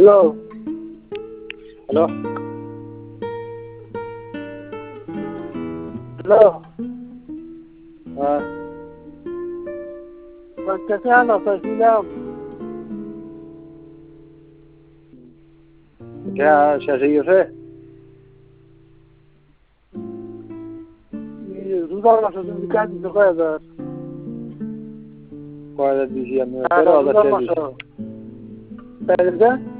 hello hello hello হ্যাঁ कैसे आना तहसील क्या सही है রুদার মাসে তুমি কাজ দিতে কয় হাজার দিছি আমি 13,000 টাকা দিছি